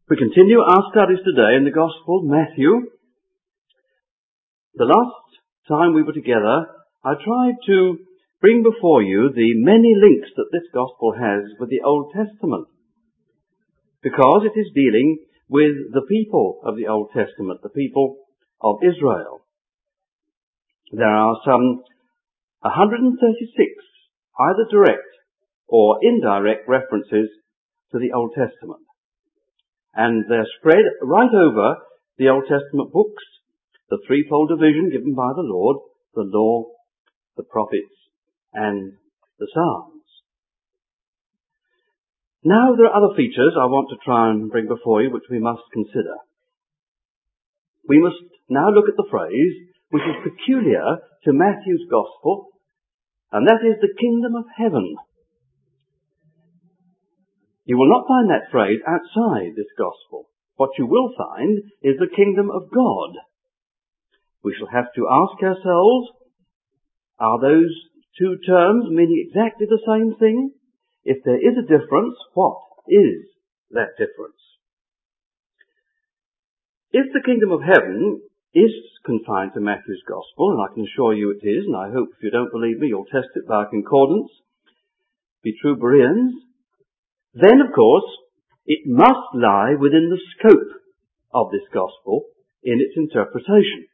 We continue our studies today in the Gospel of Matthew. The last time we were together, I tried to bring before you the many links that this Gospel has with the Old Testament, because it is dealing with the people of the Old Testament, the people of Israel. There are some 136 either direct or indirect references to the Old Testament. And they're spread right over the Old Testament books, the threefold division given by the Lord, the law, the prophets, and the Psalms. Now there are other features I want to try and bring before you which we must consider. We must now look at the phrase which is peculiar to Matthew's Gospel, and that is the kingdom of heaven. You will not find that phrase outside this Gospel. What you will find is the kingdom of God. We shall have to ask ourselves, are those two terms meaning exactly the same thing? If there is a difference, what is that difference? If the kingdom of heaven is confined to Matthew's Gospel, and I can assure you it is, and I hope if you don't believe me you'll test it by concordance, be true Bereans, then of course it must lie within the scope of this Gospel in its interpretation.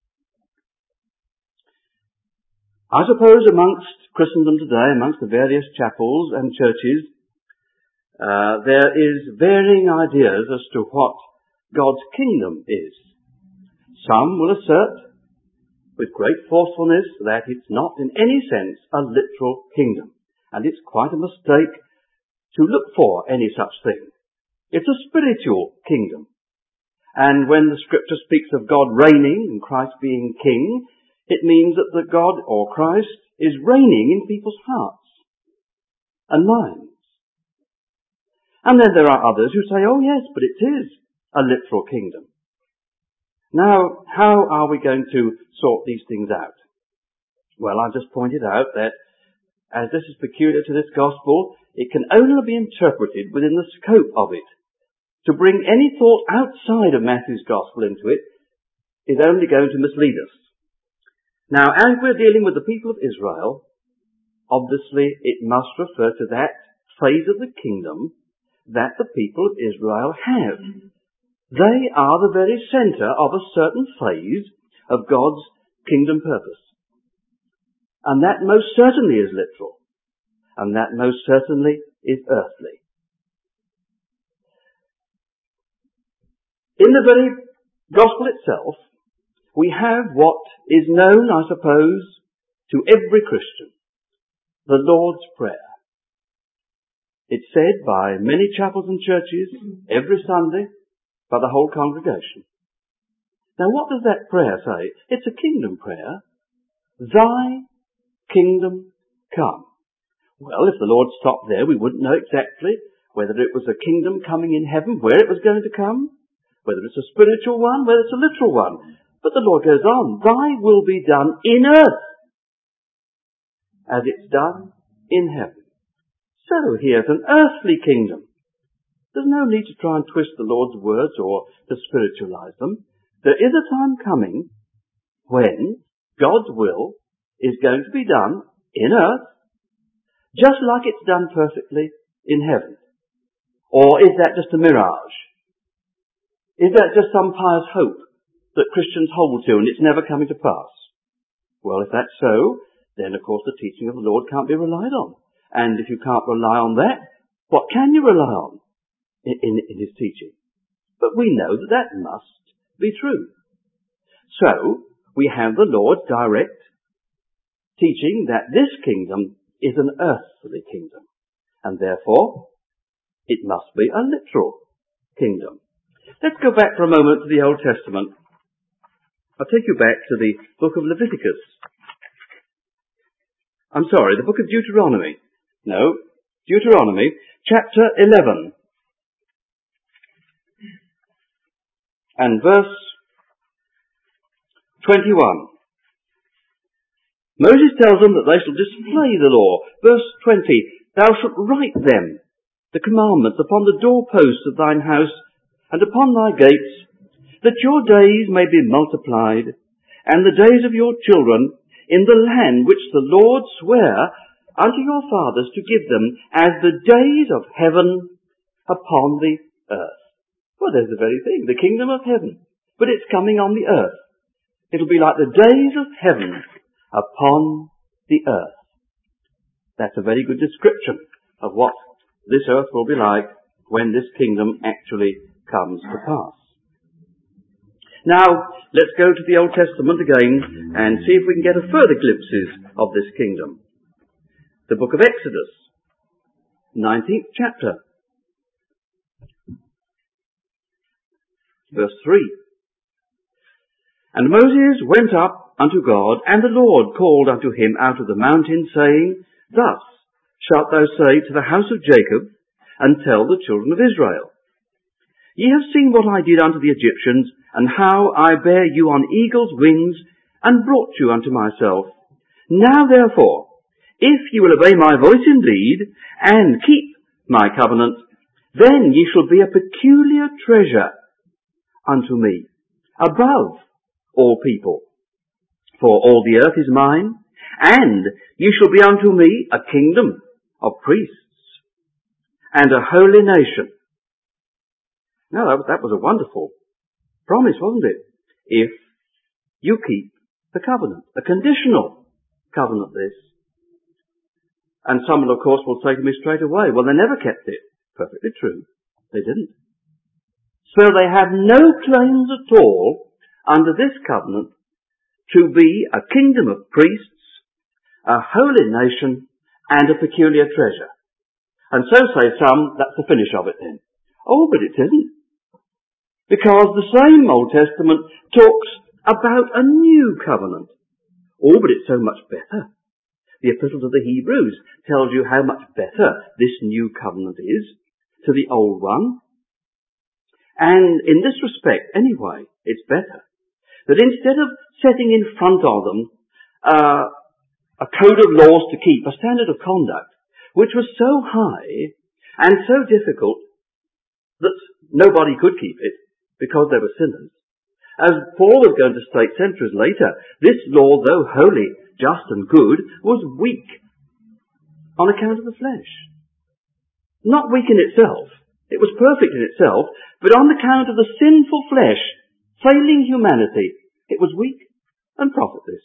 I suppose amongst Christendom today, amongst the various chapels and churches, there is varying ideas as to what God's kingdom is. Some will assert with great forcefulness that it's not in any sense a literal kingdom, and it's quite a mistake to look for any such thing. It's a spiritual kingdom. And when the scripture speaks of God reigning and Christ being king, it means that the God or Christ is reigning in people's hearts and minds. And then there are others who say, oh yes, but it is a literal kingdom. Now, how are we going to sort these things out? Well, I just pointed out that as this is peculiar to this Gospel, it can only be interpreted within the scope of it. To bring any thought outside of Matthew's Gospel into it is only going to mislead us. Now, as we're dealing with the people of Israel, obviously it must refer to that phase of the kingdom that the people of Israel have. They are the very centre of a certain phase of God's kingdom purpose. And that most certainly is literal. And that most certainly is earthly. In the very Gospel itself, we have what is known, I suppose, to every Christian, the Lord's Prayer. It's said by many chapels and churches every Sunday by the whole congregation. Now what does that prayer say? It's a kingdom prayer. Thy kingdom come. Well, if the Lord stopped there, we wouldn't know exactly whether it was a kingdom coming in heaven, where it was going to come, whether it's a spiritual one, whether it's a literal one. But the Lord goes on, thy will be done in earth as it's done in heaven. So here's an earthly kingdom. There's no need to try and twist the Lord's words or to spiritualize them. There is a time coming when God's will is going to be done in earth, just like it's done perfectly in heaven. Or is that just a mirage? Is that just some pious hope that Christians hold to and it's never coming to pass? Well, if that's so, then of course the teaching of the Lord can't be relied on. And if you can't rely on that, what can you rely on in his teaching? But we know that that must be true. So, we have the Lord's direct teaching that this kingdom is an earthly kingdom, and therefore it must be a literal kingdom. Let's go back for a moment to the Old Testament. I'll take you back to the book of Leviticus. The book of Deuteronomy. No, Deuteronomy, chapter 11. And verse 21. Moses tells them that they shall display the law. Verse 20, thou shalt write them, the commandments, upon the doorposts of thine house and upon thy gates, that your days may be multiplied, and the days of your children in the land which the Lord sware unto your fathers to give them, as the days of heaven upon the earth. Well, there's the very thing, the kingdom of heaven. But it's coming on the earth. It'll be like the days of heaven upon the earth. That's a very good description of what this earth will be like when this kingdom actually comes to pass. Now, let's go to the Old Testament again and see if we can get a further glimpses of this kingdom. The book of Exodus, 19th chapter, verse 3. And Moses went up unto God, and the Lord called unto him out of the mountain, saying, Thus shalt thou say to the house of Jacob, and tell the children of Israel, Ye have seen what I did unto the Egyptians, and how I bare you on eagle's wings, and brought you unto myself. Now therefore, if ye will obey my voice indeed, and keep my covenant, then ye shall be a peculiar treasure unto me, above all people. For all the earth is mine, and ye shall be unto me a kingdom of priests, and a holy nation. Now that was a wonderful promise, wasn't it? If you keep the covenant. A conditional covenant, this. And someone, of course, will say to me straight away, well, they never kept it. Perfectly true. They didn't. So they have no claims at all under this covenant to be a kingdom of priests, a holy nation, and a peculiar treasure. And so say some, that's the finish of it then. Oh, but it isn't. Because the same Old Testament talks about a new covenant. Oh, but it's so much better. The Epistle to the Hebrews tells you how much better this new covenant is to the old one. And in this respect, anyway, it's better. That instead of setting in front of them a code of laws to keep, a standard of conduct, which was so high and so difficult that nobody could keep it because they were sinners, as Paul was going to state centuries later, this law, though holy, just and good, was weak on account of the flesh. Not weak in itself. It was perfect in itself, but on account of the sinful flesh, failing humanity, it was weak and profitless.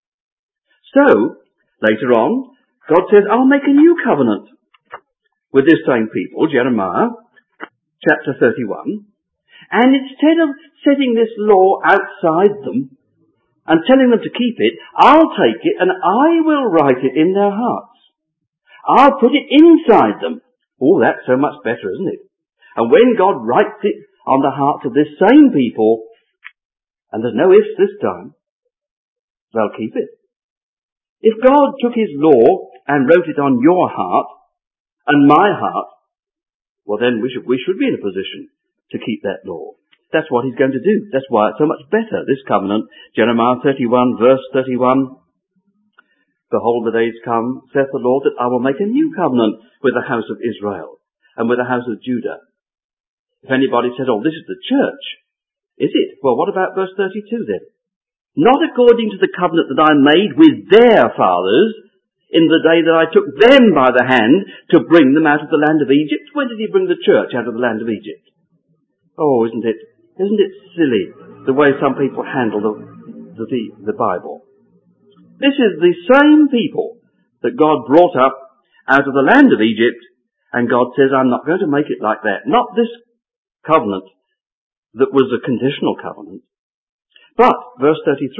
So, later on, God says, I'll make a new covenant with this same people, Jeremiah, chapter 31, and instead of setting this law outside them and telling them to keep it, I'll take it and I will write it in their hearts. I'll put it inside them. Oh, that's so much better, isn't it? And when God writes it on the hearts of this same people, and there's no ifs this time, they'll keep it. If God took his law and wrote it on your heart and my heart, well then we should be in a position to keep that law. That's what he's going to do. That's why it's so much better, this covenant. Jeremiah 31, verse 31. Behold, the days come, saith the Lord, that I will make a new covenant with the house of Israel and with the house of Judah. If anybody says, oh, this is the church, is it? Well, what about verse 32 then? Not according to the covenant that I made with their fathers in the day that I took them by the hand to bring them out of the land of Egypt. When did he bring the church out of the land of Egypt? Oh, isn't it silly the way some people handle the Bible? This is the same people that God brought up out of the land of Egypt, and God says, I'm not going to make it like that. Not this covenant that was a conditional covenant. But, verse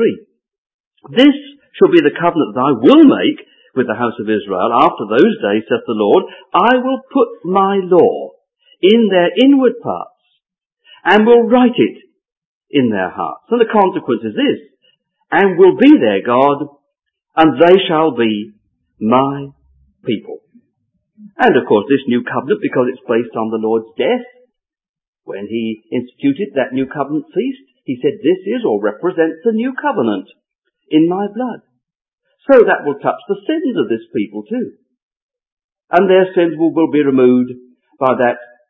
33, this shall be the covenant that I will make with the house of Israel. After those days, saith the Lord, I will put my law in their inward parts, and will write it in their hearts. And the consequence is this, and will be their God, and they shall be my people. And of course this new covenant, because it's based on the Lord's death, when he instituted that new covenant feast, he said, this is or represents the new covenant in my blood. So that will touch the sins of this people too. And their sins will be removed by that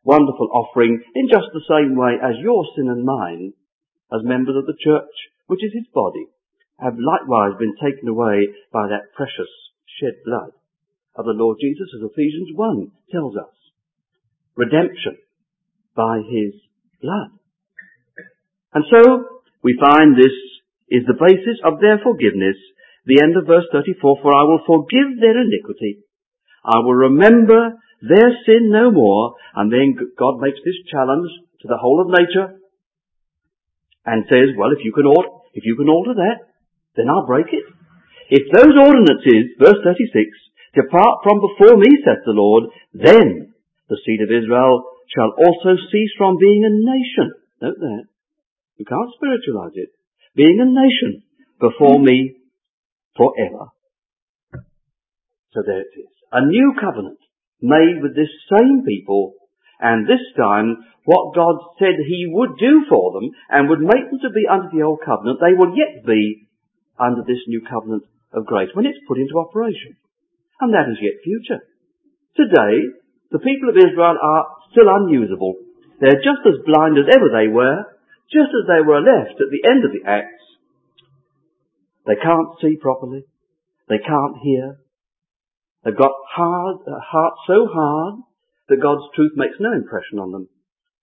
wonderful offering in just the same way as your sin and mine, as members of the church, which is his body, have likewise been taken away by that precious shed blood of the Lord Jesus, as Ephesians 1 tells us. Redemption by his blood. And so we find this is the basis of their forgiveness. The end of verse 34, for I will forgive their iniquity. I will remember their sin no more. And then God makes this challenge to the whole of nature and says, well, if you can alter that, then I'll break it. If those ordinances, verse 36, depart from before me, saith the Lord, then the seed of Israel shall also cease from being a nation. Note that. You can't spiritualize it. Being a nation before me forever. So there it is. A new covenant made with this same people, and this time what God said he would do for them and would make them to be under the old covenant, they will yet be under this new covenant of grace when it's put into operation. And that is yet future. Today, the people of Israel are still unusable. They're just as blind as ever they were, just as they were left at the end of the Acts. They can't see properly. They can't hear. They've got a heart so hard that God's truth makes no impression on them.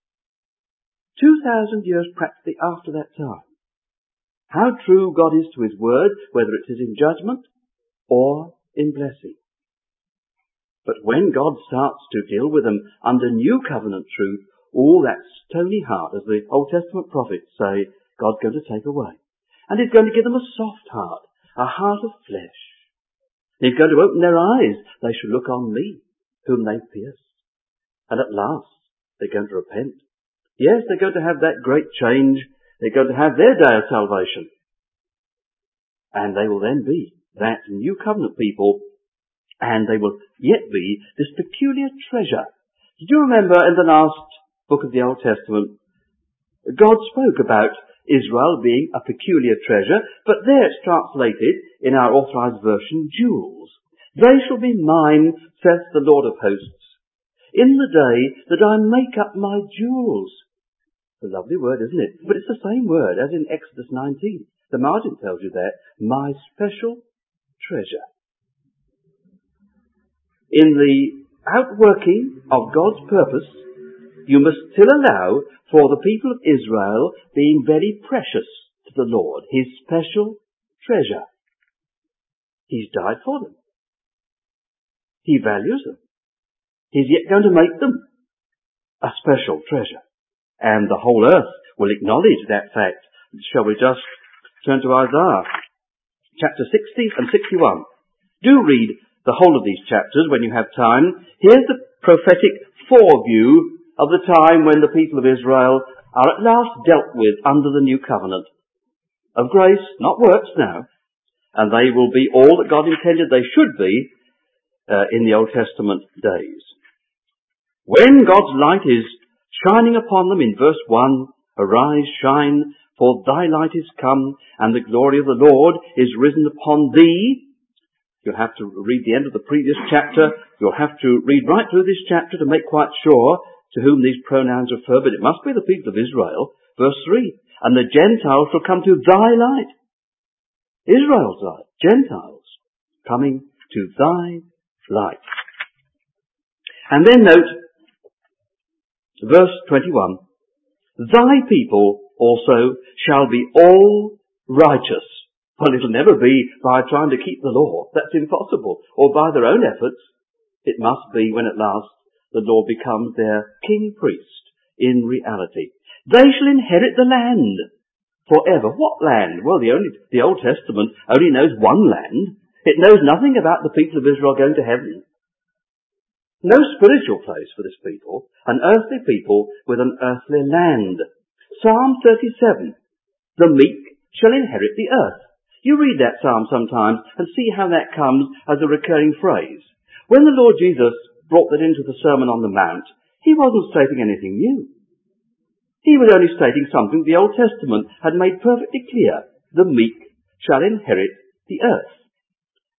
2,000 years practically after that time. How true God is to his word, whether it is in judgment or in blessing. But when God starts to deal with them under new covenant truth, all that stony heart, as the Old Testament prophets say, God's going to take away. And he's going to give them a soft heart, a heart of flesh. He's going to open their eyes. They shall look on me, whom they pierced. And at last, they're going to repent. Yes, they're going to have that great change. They're going to have their day of salvation. And they will then be that new covenant people. And they will yet be this peculiar treasure. Did you remember in the last book of the Old Testament, God spoke about Israel being a peculiar treasure, but there it's translated in our authorized version, jewels. They shall be mine, saith the Lord of hosts, in the day that I make up my jewels. It's a lovely word, isn't it? But it's the same word as in Exodus 19. The margin tells you that, my special treasure. In the outworking of God's purpose, you must still allow for the people of Israel being very precious to the Lord, his special treasure. He's died for them. He values them. He's yet going to make them a special treasure. And the whole earth will acknowledge that fact. Shall we just turn to Isaiah chapter 60 and 61. Do read the whole of these chapters when you have time. Here's the prophetic foreview of the time when the people of Israel are at last dealt with under the new covenant of grace, not works now, and they will be all that God intended they should be in the Old Testament days. When God's light is shining upon them in verse 1, arise, shine, for thy light is come, and the glory of the Lord is risen upon thee. You'll have to read the end of the previous chapter. You'll have to read right through this chapter to make quite sure to whom these pronouns refer, but it must be the people of Israel. Verse 3, and the Gentiles shall come to thy light. Israel's light. Gentiles coming to thy light. And then note, verse 21, thy people also shall be all righteous. Well, it'll never be by trying to keep the law. That's impossible. Or by their own efforts. It must be when at last the Lord becomes their king priest in reality. They shall inherit the land forever. What land? Well, the Old Testament only knows one land. It knows nothing about the people of Israel going to heaven. No spiritual place for this people. An earthly people with an earthly land. Psalm 37. The meek shall inherit the earth. You read that psalm sometimes and see how that comes as a recurring phrase. When the Lord Jesus brought that into the Sermon on the Mount, he wasn't stating anything new. He was only stating something the Old Testament had made perfectly clear. The meek shall inherit the earth.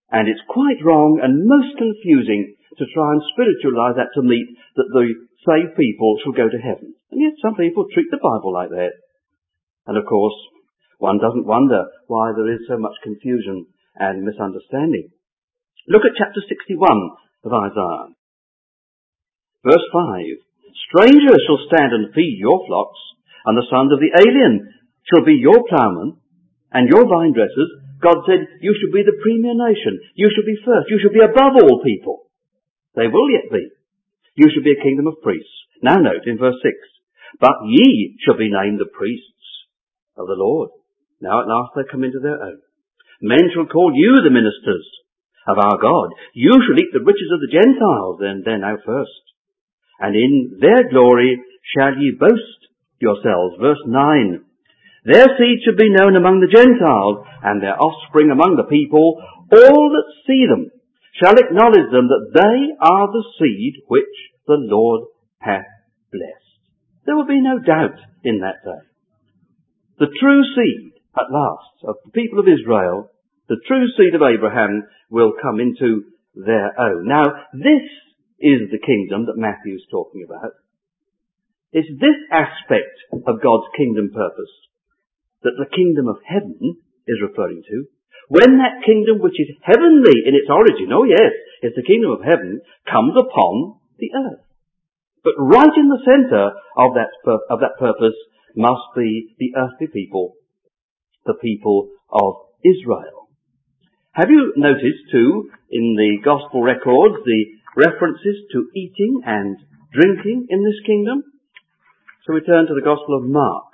And it's quite wrong and most confusing to try and spiritualize that to mean that the saved people shall go to heaven. And yet some people treat the Bible like that. And of course, one doesn't wonder why there is so much confusion and misunderstanding. Look at chapter 61 of Isaiah. Verse 5. Strangers shall stand and feed your flocks, and the sons of the alien shall be your plowmen and your vine dressers. God said, you should be the premier nation. You should be first. You should be above all people. They will yet be. You should be a kingdom of priests. Now note in verse 6. But ye shall be named the priests of the Lord. Now at last they come into their own. Men shall call you the ministers of our God. You shall eat the riches of the Gentiles. Then they're now first. And in their glory shall ye boast yourselves. Verse 9. Their seed shall be known among the Gentiles, and their offspring among the people. All that see them shall acknowledge them that they are the seed which the Lord hath blessed. There will be no doubt in that day. The true seed, at last, of the people of Israel, the true seed of Abraham, will come into their own. Now, this is the kingdom that Matthew's talking about. It's this aspect of God's kingdom purpose that the kingdom of heaven is referring to. When that kingdom which is heavenly in its origin, oh yes, it's the kingdom of heaven, comes upon the earth. But right in the centre of that purpose must be the earthly people, the people of Israel. Have you noticed too, in the gospel records, the references to eating and drinking in this kingdom? So we turn to the Gospel of Mark,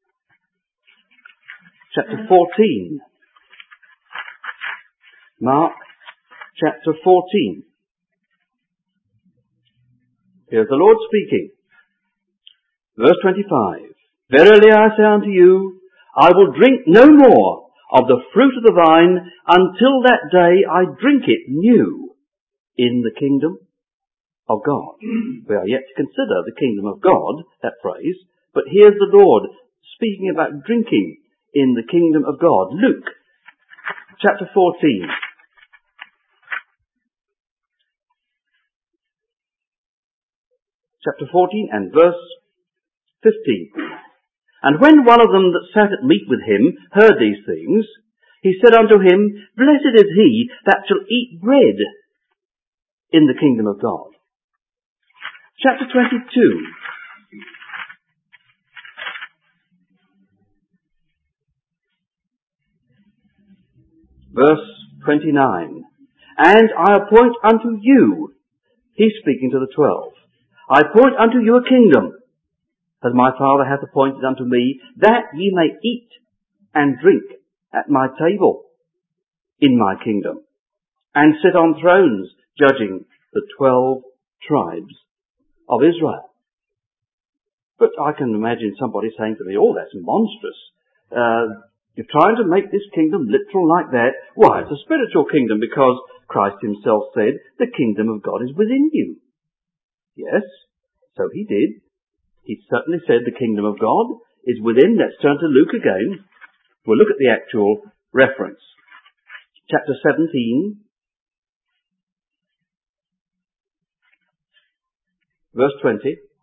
chapter 14. Mark, chapter 14. Here's the Lord speaking. Verse 25. Verily I say unto you, I will drink no more of the fruit of the vine until that day I drink it new in the kingdom of God. We are yet to consider the kingdom of God, that phrase, but here's the Lord speaking about drinking in the kingdom of God. Luke, chapter 14. Chapter 14 and verse 15. And when one of them that sat at meat with him heard these things, he said unto him, Blessed is he that shall eat bread in the kingdom of God. Chapter 22. Verse 29. And I appoint unto you, he's speaking to the 12, I appoint unto you a kingdom, as my Father hath appointed unto me, that ye may eat and drink at my table in my kingdom, and sit on thrones judging the 12 tribes of Israel. But I can imagine somebody saying to me, oh, that's monstrous. You're trying to make this kingdom literal like that. Why, it's a spiritual kingdom, because Christ himself said, the kingdom of God is within you. Yes, so he did. He certainly said the kingdom of God is within. Let's turn to Luke again. We'll look at the actual reference. Chapter 17, verse 20.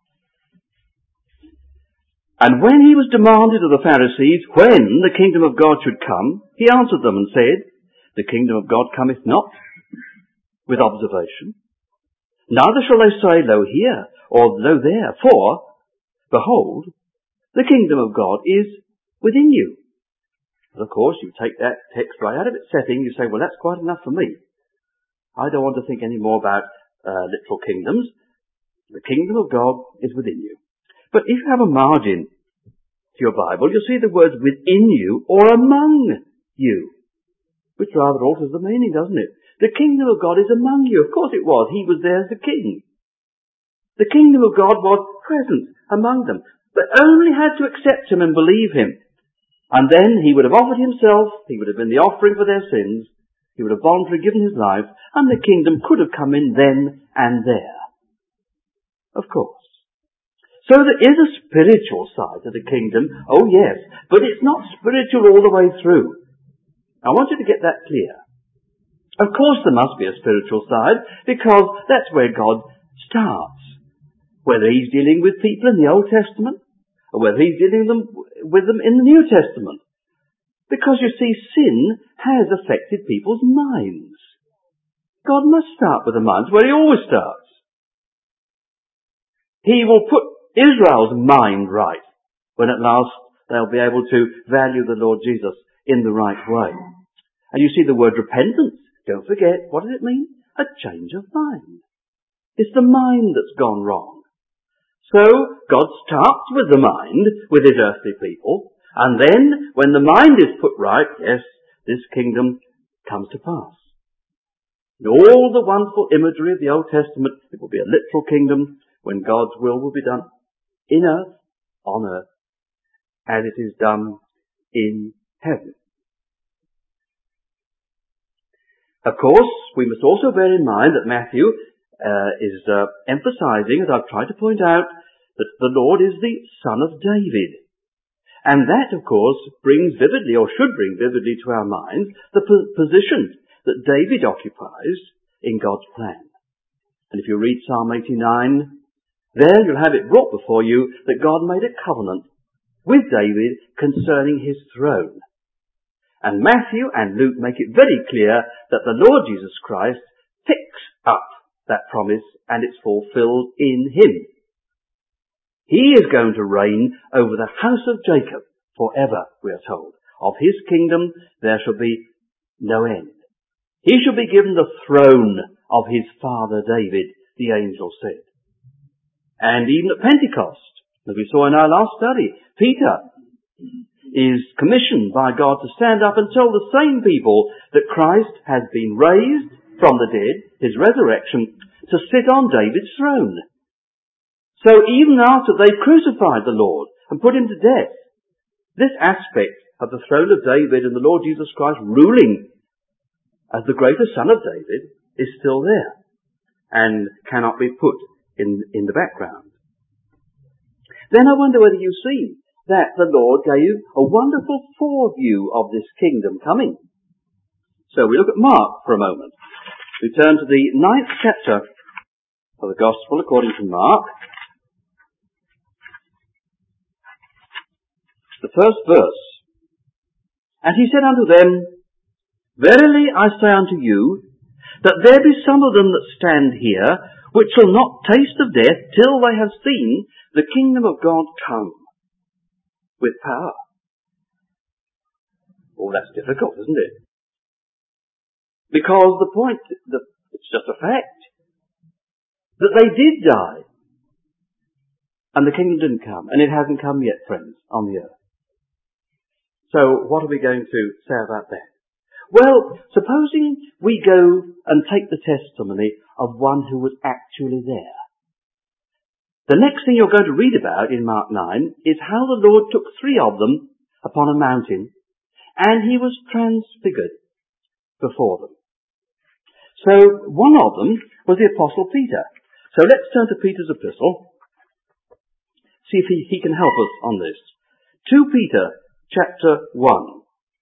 And when he was demanded of the Pharisees when the kingdom of God should come, he answered them and said, the kingdom of God cometh not with observation. Neither shall they say, lo here, or lo there, for, behold, the kingdom of God is within you. And of course, you take that text right out of its setting, you say, well, that's quite enough for me. I don't want to think any more about literal kingdoms. The kingdom of God is within you. But if you have a margin to your Bible, you'll see the words within you or among you, which rather alters the meaning, doesn't it? The kingdom of God is among you. Of course it was. He was there as the king. The kingdom of God was present among them. They only had to accept him and believe him. And then he would have offered himself. He would have been the offering for their sins. He would have voluntarily given his life. And the kingdom could have come in then and there. Of course. So there is a spiritual side to the kingdom. Oh yes. But it's not spiritual all the way through. I want you to get that clear. Of course there must be a spiritual side, because that's where God starts. Whether he's dealing with people in the Old Testament, or whether he's dealing with them in the New Testament. Because you see, sin has affected people's minds. God must start with the minds, where he always starts. He will put Israel's mind right, when at last they'll be able to value the Lord Jesus in the right way. And you see the word repentance, don't forget, what does it mean? A change of mind. It's the mind that's gone wrong. So, God starts with the mind, with his earthly people, and then, when the mind is put right, yes, this kingdom comes to pass. In all the wonderful imagery of the Old Testament, it will be a literal kingdom when God's will be done in earth, on earth, as it is done in heaven. Of course, we must also bear in mind that Matthew is emphasizing, as I've tried to point out, that the Lord is the Son of David. And that, of course, brings vividly, or should bring vividly to our minds, the position that David occupies in God's plan. And if you read Psalm 89, there you'll have it brought before you that God made a covenant with David concerning his throne. And Matthew and Luke make it very clear that the Lord Jesus Christ picks up that promise and it's fulfilled in him. He is going to reign over the house of Jacob forever, we are told. Of his kingdom there shall be no end. He shall be given the throne of his father David, the angel said. And even at Pentecost, as we saw in our last study, Peter is commissioned by God to stand up and tell the same people that Christ has been raised from the dead, his resurrection, to sit on David's throne. So even after they crucified the Lord and put him to death, this aspect of the throne of David and the Lord Jesus Christ ruling as the greater son of David is still there and cannot be put in the background. Then I wonder whether you see that the Lord gave a wonderful foreview of this kingdom coming. So we look at Mark for a moment. We turn to the 9th chapter of the Gospel according to Mark. The first verse. And he said unto them, Verily I say unto you, that there be some of them that stand here, which shall not taste of death till they have seen the kingdom of God come with power. Oh, that's difficult, isn't it? Because the point, it's just a fact, that they did die, and the kingdom didn't come, and it hasn't come yet, friends, on the earth. So, what are we going to say about that? Well, supposing we go and take the testimony of one who was actually there. The next thing you're going to read about in Mark 9 is how the Lord took 3 of them upon a mountain, and he was transfigured before them. So, one of them was the Apostle Peter. So let's turn to Peter's epistle, see if he can help us on this. 2 Peter chapter 1.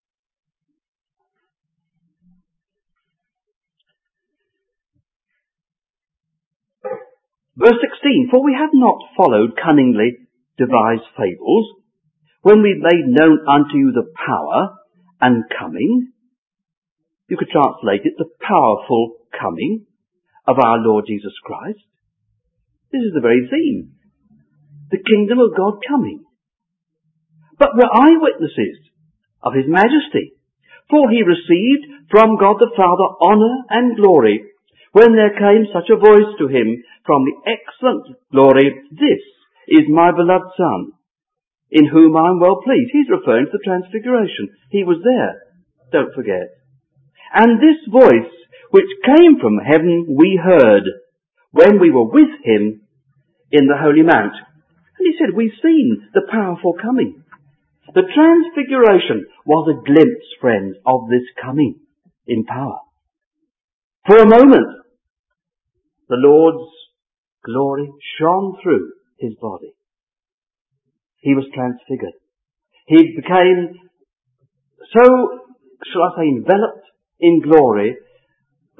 Verse 16, For we have not followed cunningly devised fables, when we made known unto you the power and coming, you could translate it, the powerful coming of our Lord Jesus Christ. This is the very theme. The kingdom of God coming. But we're eyewitnesses of his majesty, for he received from God the Father honour and glory, when there came such a voice to him from the excellent glory, This is my beloved Son, in whom I am well pleased. He's referring to the transfiguration. He was there, don't forget. And this voice, which came from heaven, we heard, when we were with him in the Holy Mount. And he said, we've seen the powerful coming. The transfiguration was a glimpse, friends, of this coming in power. For a moment, the Lord's glory shone through his body. He was transfigured. He became so, shall I say, enveloped in glory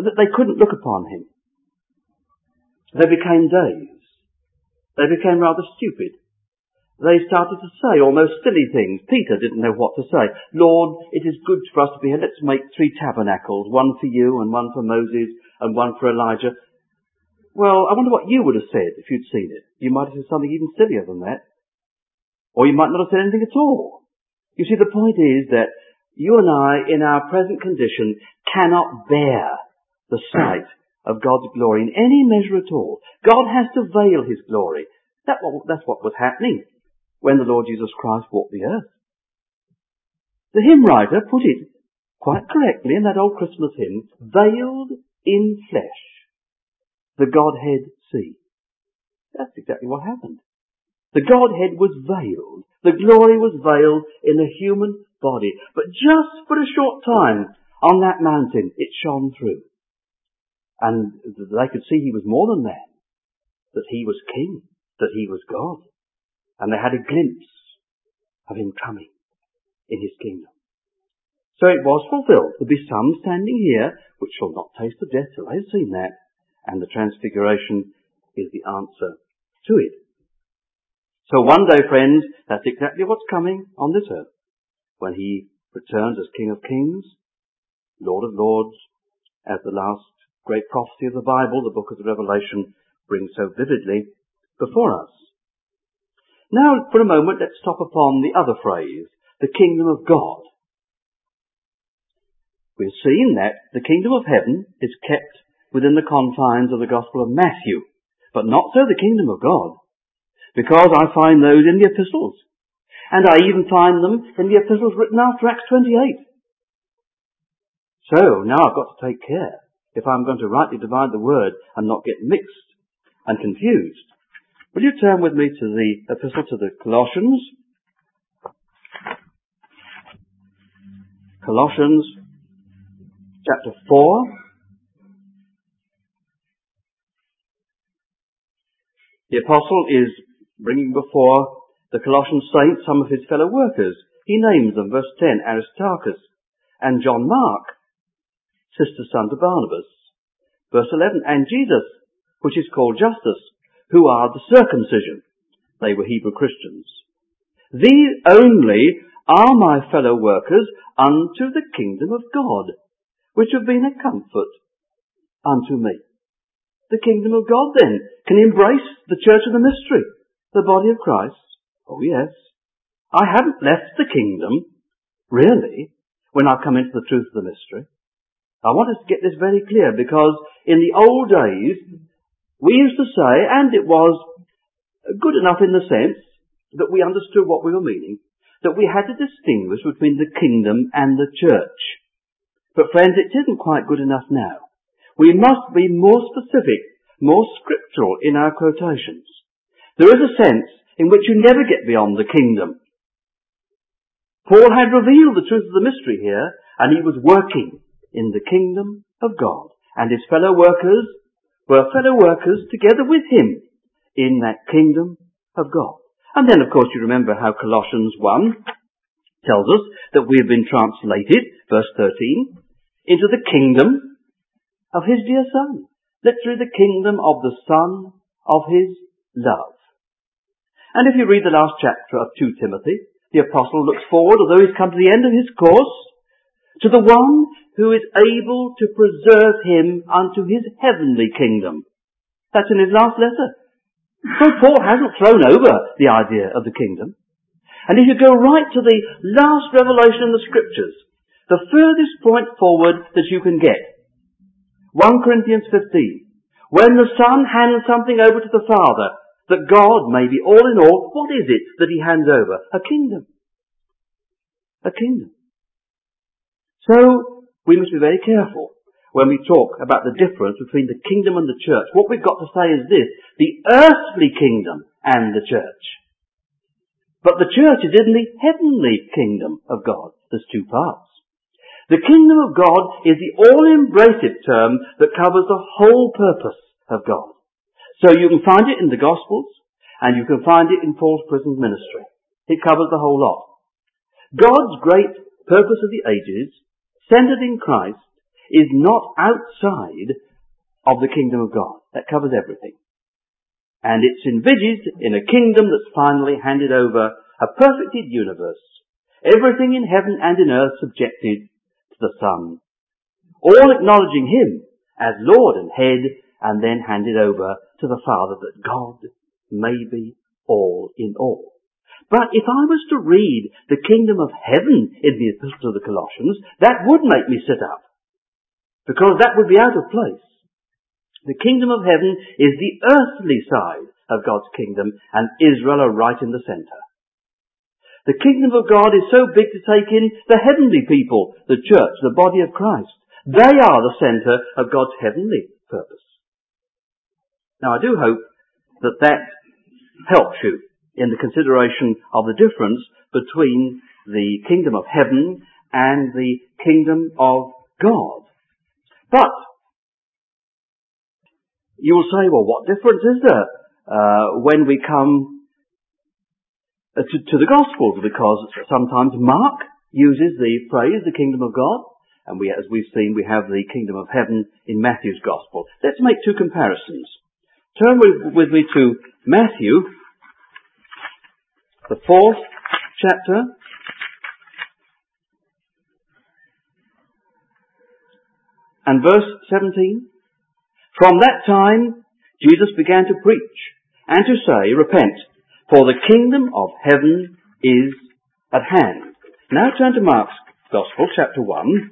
that they couldn't look upon him. They became dazed. They became rather stupid. They started to say almost silly things. Peter didn't know what to say. Lord, it is good for us to be here. Let's make 3 tabernacles, one for you and one for Moses and one for Elijah. Well, I wonder what you would have said if you'd seen it. You might have said something even sillier than that. Or you might not have said anything at all. You see, the point is that you and I, in our present condition, cannot bear the sight of God's glory in any measure at all. God has to veil his glory. That's what was happening when the Lord Jesus Christ walked the earth. The hymn writer put it quite correctly in that old Christmas hymn, veiled in flesh, the Godhead see. That's exactly what happened. The Godhead was veiled. The glory was veiled in a human body. But just for a short time on that mountain, it shone through. And they could see he was more than that. That he was king. That he was God. And they had a glimpse of him coming in his kingdom. So it was fulfilled. There'll be some standing here which shall not taste of death till they've seen that. And the transfiguration is the answer to it. So one day, friends, that's exactly what's coming on this earth. When he returns as King of Kings, Lord of Lords, as the last great prophecy of the Bible, the book of the Revelation, brings so vividly before us. Now, for a moment, let's stop upon the other phrase, the kingdom of God. We've seen that the kingdom of heaven is kept within the confines of the Gospel of Matthew, but not so the kingdom of God, because I find those in the epistles, and I even find them in the epistles written after Acts 28. So now I've got to take care if I'm going to rightly divide the word and not get mixed and confused. Will you turn with me to the epistle to the Colossians? Colossians chapter 4. The apostle is bringing before the Colossian saints some of his fellow workers. He names them, verse 10, Aristarchus and John Mark, sister's son to Barnabas. Verse 11, and Jesus, which is called Justus, who are the circumcision. They were Hebrew Christians. These only are my fellow workers unto the kingdom of God, which have been a comfort unto me. The kingdom of God, then, can embrace the church of the mystery, the body of Christ. Oh, yes. I haven't left the kingdom, really, when I come into the truth of the mystery. I want us to get this very clear, because in the old days, we used to say, and it was good enough in the sense that we understood what we were meaning, that we had to distinguish between the kingdom and the church. But friends, it isn't quite good enough now. We must be more specific, more scriptural in our quotations. There is a sense in which you never get beyond the kingdom. Paul had revealed the truth of the mystery here, and he was working in the kingdom of God. And his fellow workers were fellow workers together with him in that kingdom of God. And then, of course, you remember how Colossians 1 tells us that we have been translated, verse 13, into the kingdom of his dear Son. Literally the kingdom of the Son of his love. And if you read the last chapter of 2 Timothy, the apostle looks forward, although he's come to the end of his course, to the one who is able to preserve him unto his heavenly kingdom. That's in his last letter. So Paul hasn't thrown over the idea of the kingdom. And if you go right to the last revelation in the scriptures, the furthest point forward that you can get, 1 Corinthians 15, when the Son hands something over to the Father, that God may be all in all, what is it that he hands over? A kingdom. A kingdom. So, we must be very careful when we talk about the difference between the kingdom and the church. What we've got to say is this, the earthly kingdom and the church. But the church is in the heavenly kingdom of God. There's 2 parts. The kingdom of God is the all-embracive term that covers the whole purpose of God. So you can find it in the Gospels, and you can find it in Paul's prison ministry. It covers the whole lot. God's great purpose of the ages, centered in Christ, is not outside of the kingdom of God. That covers everything. And it's envisaged in a kingdom that's finally handed over, a perfected universe. Everything in heaven and in earth subjected to the Son. All acknowledging Him as Lord and Head, and then handed over to the Father, that God may be all in all. But if I was to read the kingdom of heaven in the Epistle to the Colossians, that would make me sit up, because that would be out of place. The kingdom of heaven is the earthly side of God's kingdom, and Israel are right in the centre. The kingdom of God is so big to take in the heavenly people, the church, the body of Christ. They are the centre of God's heavenly purpose. Now, I do hope that that helps you in the consideration of the difference between the kingdom of heaven and the kingdom of God. But you will say, well, what difference is there when we come to the Gospels? Because sometimes Mark uses the phrase, the kingdom of God, and as we've seen, we have the kingdom of heaven in Matthew's Gospel. Let's make two comparisons. Turn with me to Matthew, the 4th chapter, and verse 17. From that time, Jesus began to preach and to say, repent, for the kingdom of heaven is at hand. Now turn to Mark's Gospel, chapter 1,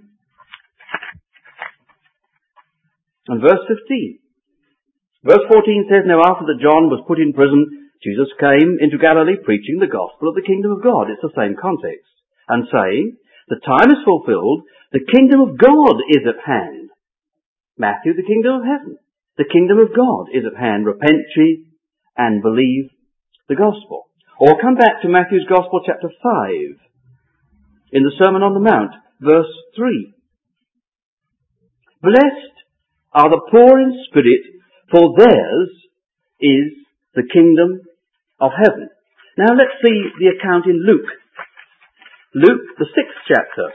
and verse 15. Verse 14 says, now after that John was put in prison, Jesus came into Galilee preaching the gospel of the kingdom of God. It's the same context. And saying, the time is fulfilled, the kingdom of God is at hand. Matthew, the kingdom of heaven. The kingdom of God is at hand. Repent ye and believe the gospel. Or come back to Matthew's Gospel, chapter 5, in the Sermon on the Mount, verse 3. Blessed are the poor in spirit, for theirs is the kingdom of heaven. Now let's see the account in Luke. Luke, the 6th chapter.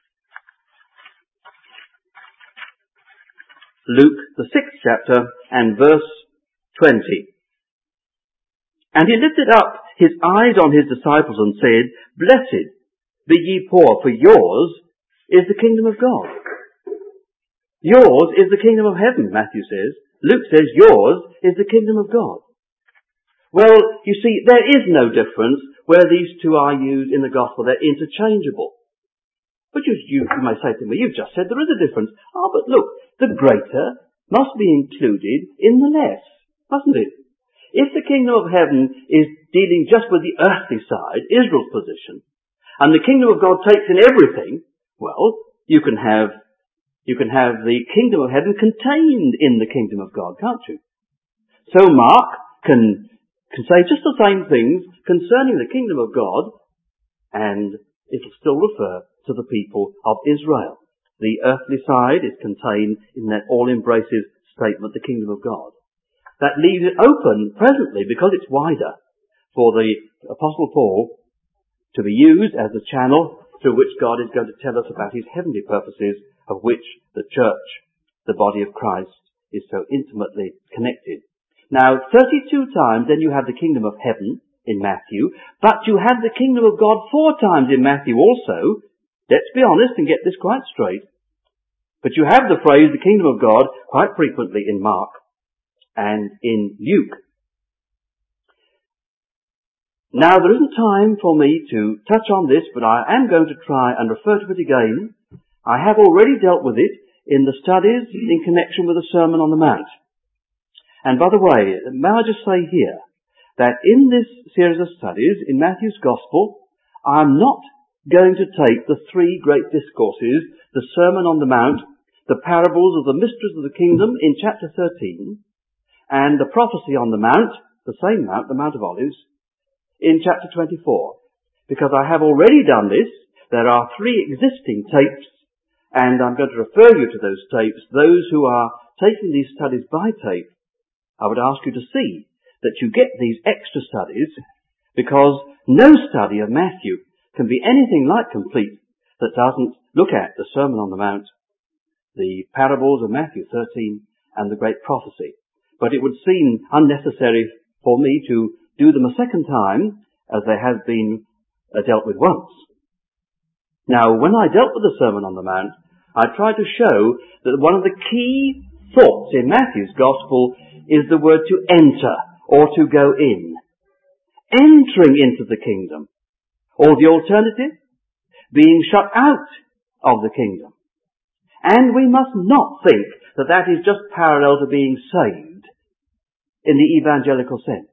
Luke, the 6th chapter, and verse 20. And he lifted up his eyes on his disciples and said, blessed be ye poor, for yours is the kingdom of God. Yours is the kingdom of heaven, Matthew says. Luke says yours is the kingdom of God. Well, you see, there is no difference where these two are used in the gospel. They're interchangeable. But you may say to me, you've just said there is a difference. Ah, but look, the greater must be included in the less, mustn't it? If the kingdom of heaven is dealing just with the earthly side, Israel's position, and the kingdom of God takes in everything, well, you can have the kingdom of heaven contained in the kingdom of God, can't you? So Mark can say just the same things concerning the kingdom of God, and it'll still refer to the people of Israel. The earthly side is contained in that all-embracive statement, the kingdom of God. That leaves it open presently, because it's wider, for the Apostle Paul to be used as a channel through which God is going to tell us about his heavenly purposes, of which the church, the body of Christ, is so intimately connected. Now, 32 times then you have the kingdom of heaven in Matthew, but you have the kingdom of God 4 times in Matthew also. Let's be honest and get this quite straight. But you have the phrase, the kingdom of God, quite frequently in Mark and in Luke. Now, there isn't time for me to touch on this, but I am going to try and refer to it again. I have already dealt with it in the studies in connection with the Sermon on the Mount. And by the way, may I just say here that in this series of studies in Matthew's Gospel, I'm not going to take the 3 great discourses, the Sermon on the Mount, the parables of the mysteries of the kingdom in chapter 13, and the prophecy on the Mount, the same Mount, the Mount of Olives, in chapter 24. Because I have already done this. There are 3 existing tapes, and I'm going to refer you to those tapes. Those who are taking these studies by tape, I would ask you to see that you get these extra studies, because no study of Matthew can be anything like complete that doesn't look at the Sermon on the Mount the parables of Matthew 13 and the great prophecy. But it would seem unnecessary for me to do them a second time, as they have been dealt with once. Now, when I dealt with the Sermon on the Mount, I tried to show that one of the key thoughts in Matthew's Gospel is the word to enter, or to go in. Entering into the kingdom. Or the alternative, being shut out of the kingdom. And we must not think that that is just parallel to being saved in the evangelical sense.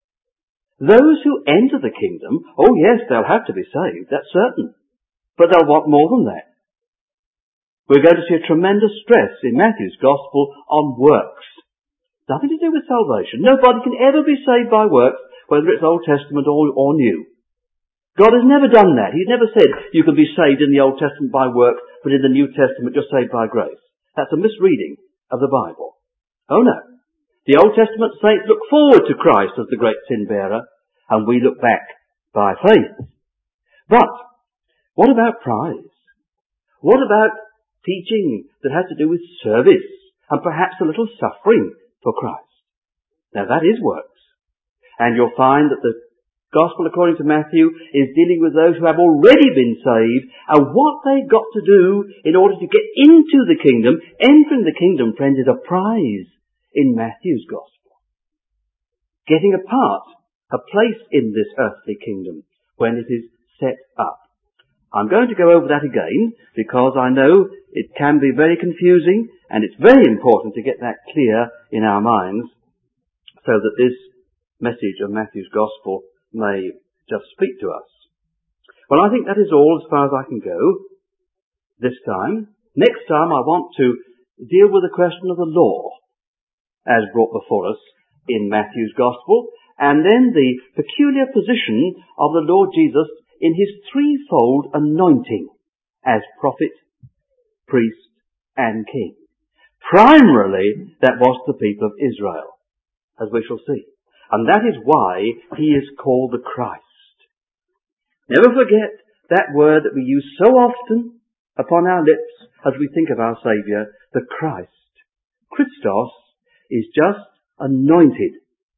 Those who enter the kingdom, oh yes, they'll have to be saved, that's certain. But they'll want more than that. We're going to see a tremendous stress in Matthew's Gospel on works. Nothing to do with salvation. Nobody can ever be saved by works, whether it's Old Testament or New. God has never done that. He's never said you can be saved in the Old Testament by works, but in the New Testament you're saved by grace. That's a misreading of the Bible. Oh no. The Old Testament saints look forward to Christ as the great sin bearer, and we look back by faith. But what about prize? What about teaching that has to do with service and perhaps a little suffering for Christ? Now that is works. And you'll find that the Gospel according to Matthew is dealing with those who have already been saved and what they've got to do in order to get into the kingdom. Entering the kingdom, friends, is a prize in Matthew's Gospel. Getting a part, a place in this earthly kingdom when it is set up. I'm going to go over that again because I know it can be very confusing and it's very important to get that clear in our minds so that this message of Matthew's Gospel may just speak to us. Well, I think that is all as far as I can go this time. Next time I want to deal with the question of the law as brought before us in Matthew's Gospel, and then the peculiar position of the Lord Jesus in his threefold anointing as prophet, priest, and king. Primarily, that was the people of Israel, as we shall see. And that is why he is called the Christ. Never forget that word that we use so often upon our lips as we think of our Saviour, the Christ. Christos is just anointed.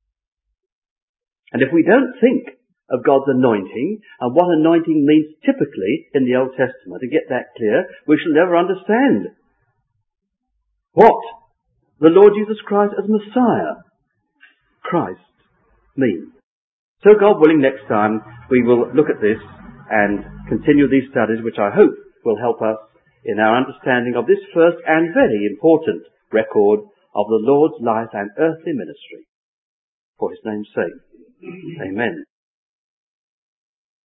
And if we don't think of God's anointing and what anointing means typically in the Old Testament, to get that clear, we shall never understand what the Lord Jesus Christ as Messiah, Christ, means. So God willing, next time we will look at this and continue these studies, which I hope will help us in our understanding of this first and very important record of the Lord's life and earthly ministry. For his name's sake. Amen.